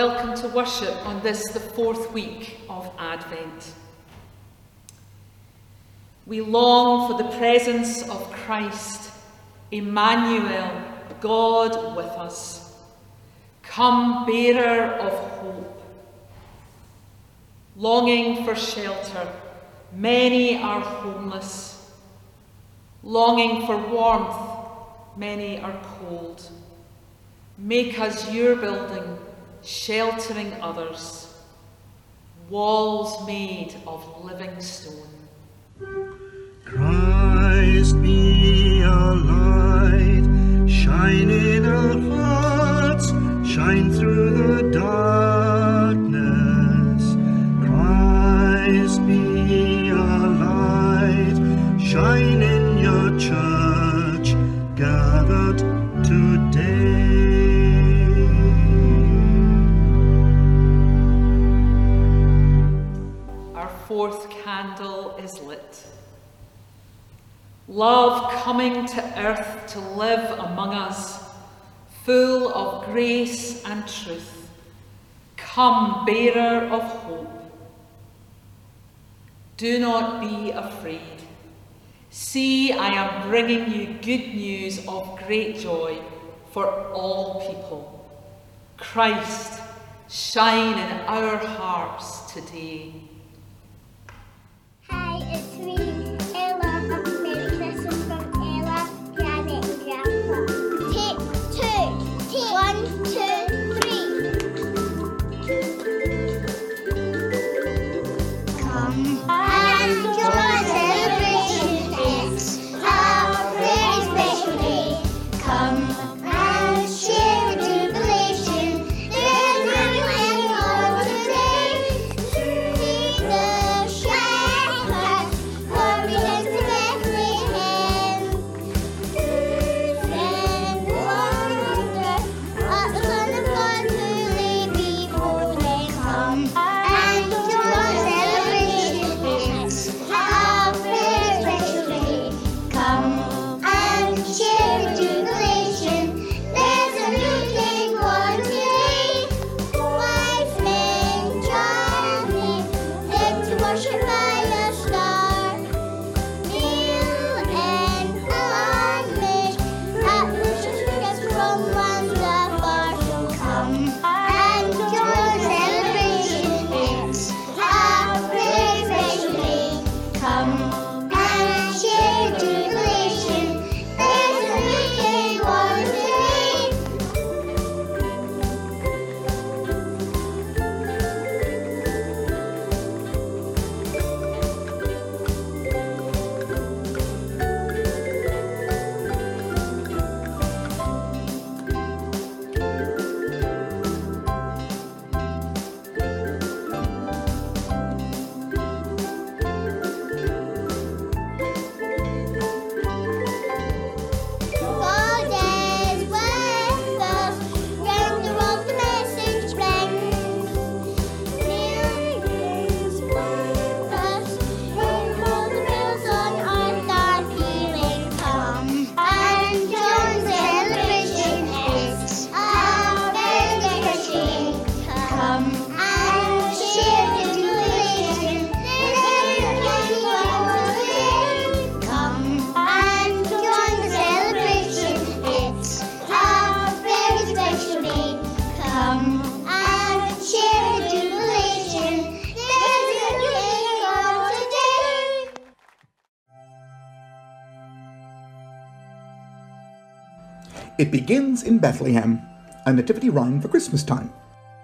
Welcome to worship on this, the fourth week of Advent. We long for the presence of Christ, Emmanuel, God with us. Come, bearer of hope. Longing for shelter, many are homeless. Longing for warmth, many are cold. Make us your building, sheltering others, walls made of living stone. Christ be our light, shine in our hearts, shine through the darkness. Christ be our light, shine in your church, gathered today. Fourth candle is lit. Love coming to earth to live among us, full of grace and truth. Come, bearer of hope. Do not be afraid. See, I am bringing you good news of great joy for all people. Christ, shine in our hearts today. Hi, it's me, Ella. Merry Christmas from Ella, Granny and Grandpa. Take two. 1, 2, 3. Come and join celebration. It's our very special day. Come and share the jubilation. There's nothing on today. Jesus shepherd, coming to Bethlehem. Send wonder, what the Son of God who lay before them. Come and join celebration. It's our very special day. Come and share the jubilation. There's a new king born today. Wise men traveling, led to worship by a star. Kneel and homage at worship's guests from lands afar. So come and join celebration. It's our very special day. Come and share jubilation. There's a new king born today. God is with us, round the world the message brings. Mary is with us, round all the bells on earth are pealing. Come and join celebration, it's our very special day. Come and share the jubilation, there's a king born today. Come and join the celebration, it's our very special day. Come and share the jubilation, there's a king born today. It begins in Bethlehem, a nativity rhyme for Christmas time.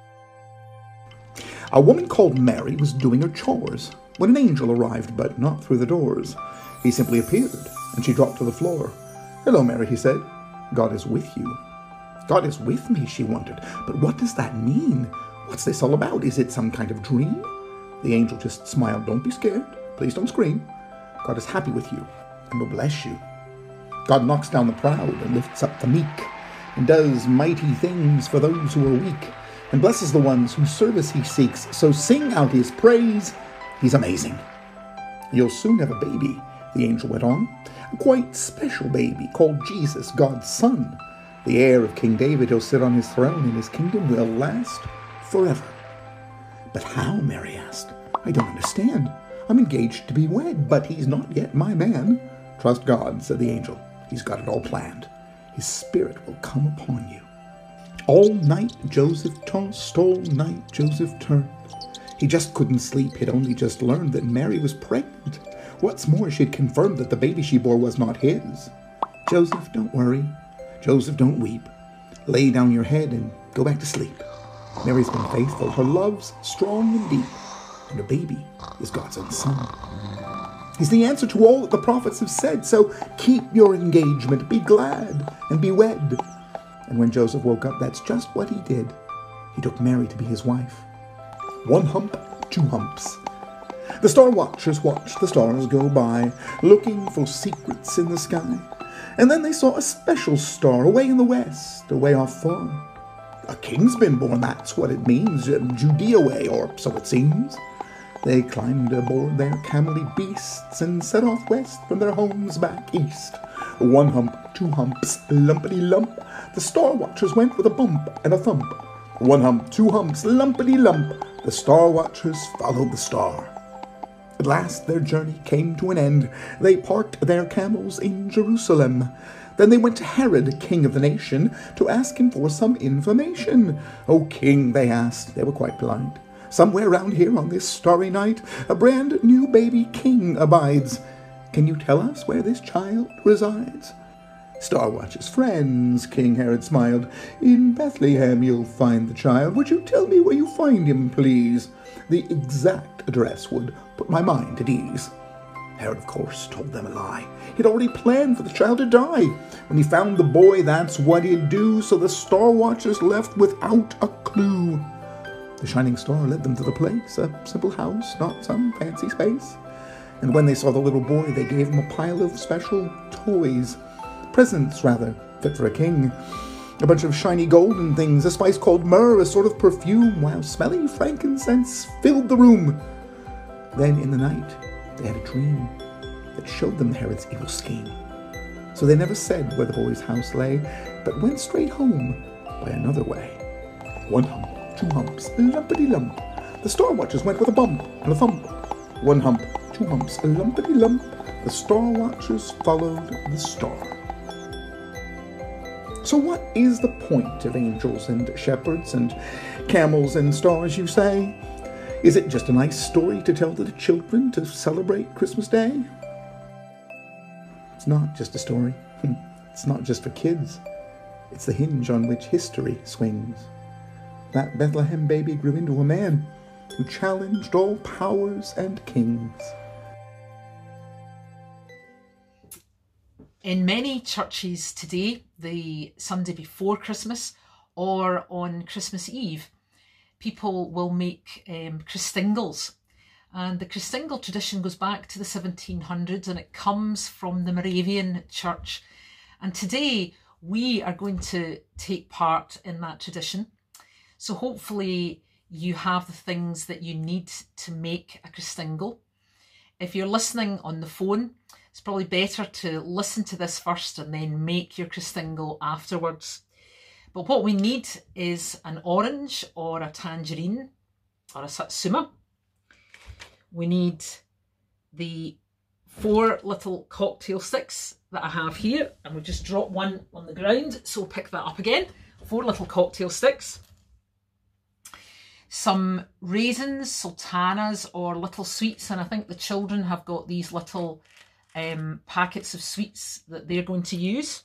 A woman called Mary was doing her chores when an angel arrived, but not through the doors. He simply appeared, and she dropped to the floor. "Hello, Mary," he said. "God is with you." "God is with me," she wondered. "But what does that mean? What's this all about? Is it some kind of dream?" The angel just smiled. "Don't be scared. Please don't scream. God is happy with you and will bless you. God knocks down the proud and lifts up the meek, and does mighty things for those who are weak, and blesses the ones whose service he seeks. So sing out his praise. He's amazing. You'll soon have a baby," the angel went on. "A quite special baby called Jesus, God's Son. The heir of King David. He'll sit on his throne, and his kingdom will last forever. But how? Mary asked. I don't understand. I'm engaged to be wed, but he's not yet my man. Trust God, said the angel. He's got it all planned. His spirit will come upon you. All night Joseph tossed, all night Joseph turned. He just couldn't sleep. He'd only just learned that Mary was pregnant. What's more, she'd confirmed that the baby she bore was not his. Joseph, don't worry. Joseph, don't weep. Lay down your head and go back to sleep. Mary's been faithful. Her love's strong and deep. And her baby is God's own son. He's the answer to all that the prophets have said. So keep your engagement. Be glad and be wed. And when Joseph woke up, that's just what he did. He took Mary to be his wife. 1 hump, 2 humps. The star watchers watched the stars go by, looking for secrets in the sky. And then they saw a special star away in the west, away off far. A king's been born, that's what it means, Judea way, or so it seems. They climbed aboard their camely beasts and set off west from their homes back east. 1 hump, 2 humps, lumpity-lump. The star watchers went with a bump and a thump. 1 hump, 2 humps, lumpity-lump. The star watchers followed the star. At last their journey came to an end. They parked their camels in Jerusalem. Then they went to Herod, king of the nation, to ask him for some information. "O king," they asked, they were quite polite, "somewhere round here on this starry night, a brand new baby king abides. Can you tell us where this child resides?" "Star Watcher's friends," King Herod smiled, "in Bethlehem you'll find the child. Would you tell me where you find him, please? The exact address would put my mind at ease." Herod, of course, told them a lie. He'd already planned for the child to die. When he found the boy, that's what he'd do, so the Star Watchers left without a clue. The shining star led them to the place, a simple house, not some fancy space. And when they saw the little boy, they gave him a pile of special toys. Presents, rather, fit for a king. A bunch of shiny golden things, a spice called myrrh, a sort of perfume, while smelling frankincense filled the room. Then in the night, they had a dream that showed them Herod's evil scheme. So they never said where the boy's house lay, but went straight home by another way. 1 hump, 2 humps, lumpity-lump. The Star Watchers went with a bump and a thump. 1 hump, 2 humps, lumpity-lump. The Star Watchers followed the star. So what is the point of angels and shepherds and camels and stars, you say? Is it just a nice story to tell to the children to celebrate Christmas Day? It's not just a story. It's not just for kids. It's the hinge on which history swings. That Bethlehem baby grew into a man who challenged all powers and kings. In many churches today, the Sunday before Christmas or on Christmas Eve, people will make Christingles. And the Christingle tradition goes back to the 1700s and it comes from the Moravian Church. And today we are going to take part in that tradition. So hopefully you have the things that you need to make a Christingle. If you're listening on the phone, it's probably better to listen to this first and then make your Christingle afterwards. But what we need is an orange or a tangerine or a satsuma. We need the 4 little cocktail sticks that I have here, and we'll just drop one on the ground, so we'll pick that up again. 4 little cocktail sticks. Some raisins, sultanas or little sweets, and I think the children have got these little packets of sweets that they're going to use.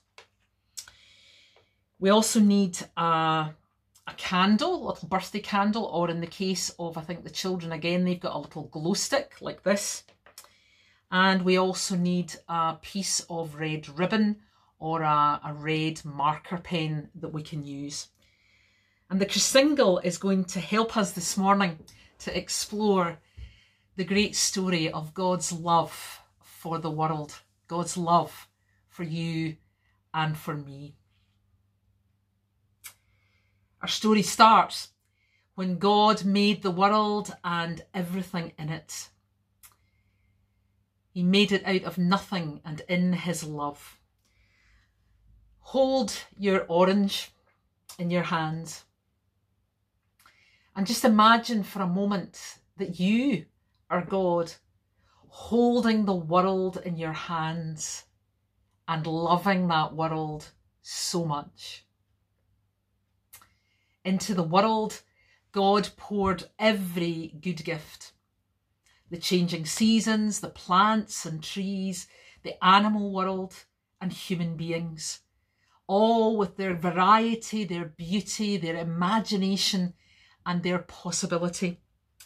We also need a candle, a little birthday candle, or in the case of, I think, the children, again, they've got a little glow stick like this. And we also need a piece of red ribbon or a red marker pen that we can use. And the Christingle is going to help us this morning to explore the great story of God's love for the world, God's love for you and for me. Our story starts when God made the world and everything in it. He made it out of nothing and in his love. Hold your orange in your hand And just imagine for a moment that you are God, holding the world in your hands and loving that world so much. Into the world, God poured every good gift. The changing seasons, the plants and trees, the animal world and human beings, all with their variety, their beauty, their imagination and their possibility.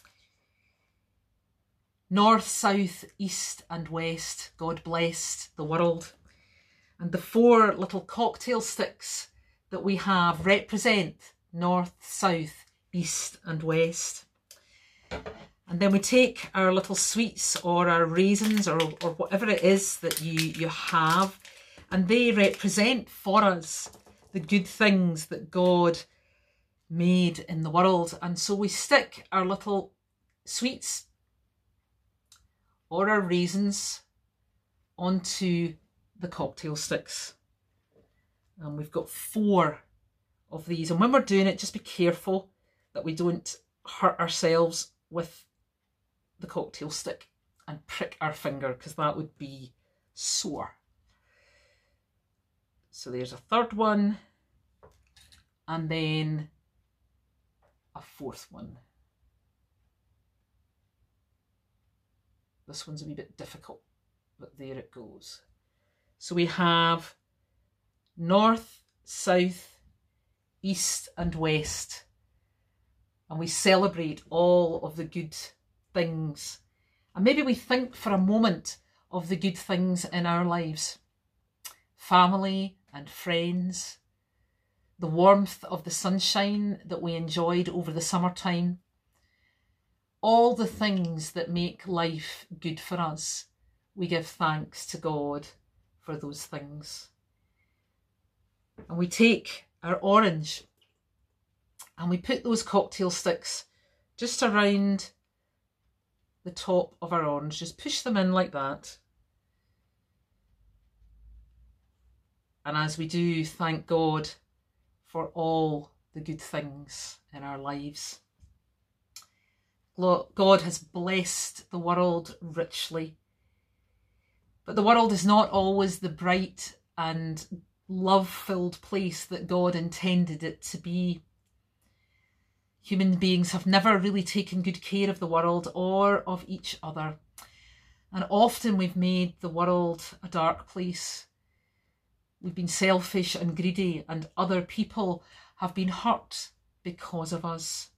North, south, east and west, God blessed the world. And the 4 little cocktail sticks that we have represent north, south, east and west. And then we take our little sweets or our raisins or whatever it is that you have, and they represent for us the good things that God made in the world. And so we stick our little sweets or our raisins onto the cocktail sticks. And we've got 4 of these. And when we're doing it, just be careful that we don't hurt ourselves with the cocktail stick and prick our finger, because that would be sore. So there's a 3rd one, and then a 4th one. This one's a wee bit difficult, but there it goes. So we have north, south, east and west, and we celebrate all of the good things. And maybe we think for a moment of the good things in our lives. Family and friends, the warmth of the sunshine that we enjoyed over the summertime, all the things that make life good for us. We give thanks to God for those things. And we take our orange and we put those cocktail sticks just around the top of our orange. Just push them in like that. And as we do, thank God for all the good things in our lives. God has blessed the world richly. But the world is not always the bright and love-filled place that God intended it to be. Human beings have never really taken good care of the world or of each other. And often we've made the world a dark place. We've been selfish and greedy, and other people have been hurt because of us.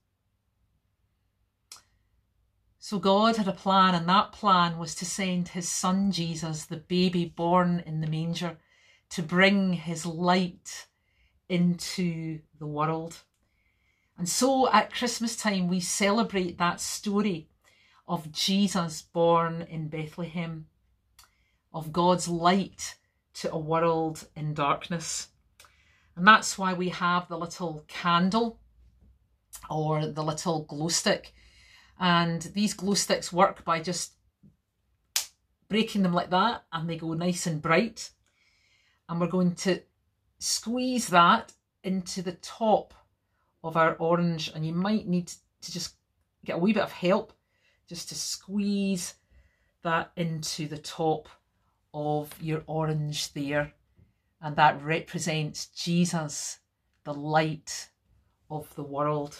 So God had a plan, and that plan was to send his son Jesus, the baby born in the manger, to bring his light into the world. And so at Christmas time, we celebrate that story of Jesus born in Bethlehem, of God's light to a world in darkness. And that's why we have the little candle or the little glow stick. And these glow sticks work by just breaking them like that, and they go nice and bright. And we're going to squeeze that into the top of our orange, and you might need to just get a wee bit of help just to squeeze that into the top of your orange there. And that represents Jesus, the light of the world.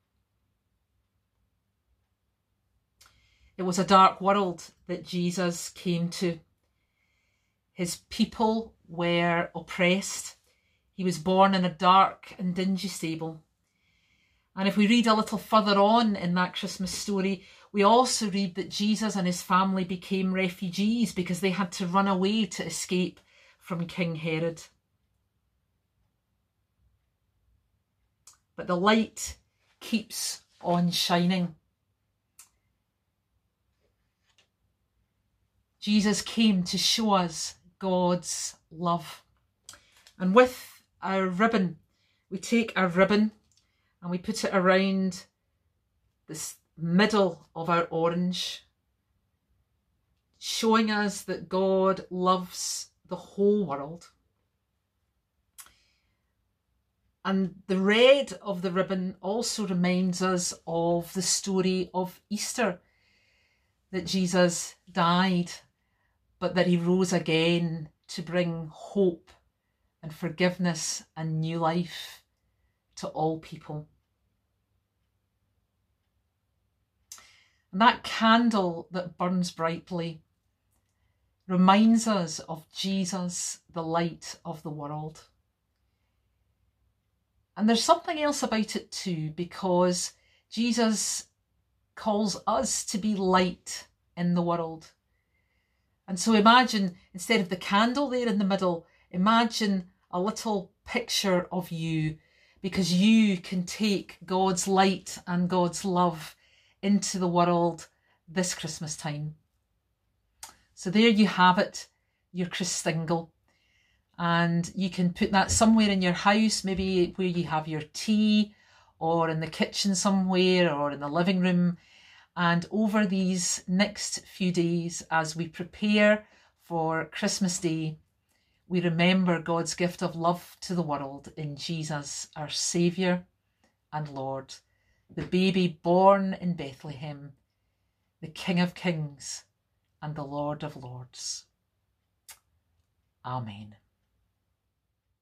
It was a dark world that Jesus came to. His people were oppressed. He was born in a dark and dingy stable. And if we read a little further on in that Christmas story, we also read that Jesus and his family became refugees because they had to run away to escape from King Herod. But the light keeps on shining. Jesus came to show us God's love. And with our ribbon, we take our ribbon and we put it around this middle of our orange, showing us that God loves the whole world. And the red of the ribbon also reminds us of the story of Easter, that Jesus died, but that he rose again to bring hope and forgiveness and new life to all people. And that candle that burns brightly reminds us of Jesus, the light of the world. And there's something else about it too, because Jesus calls us to be light in the world. And so imagine, instead of the candle there in the middle, imagine a little picture of you, because you can take God's light and God's love into the world this Christmas time. So there you have it, your Christingle. And you can put that somewhere in your house, maybe where you have your tea, or in the kitchen somewhere, or in the living room. And over these next few days, as we prepare for Christmas Day, we remember God's gift of love to the world in Jesus, our Saviour and Lord, the baby born in Bethlehem, the King of Kings and the Lord of Lords. Amen.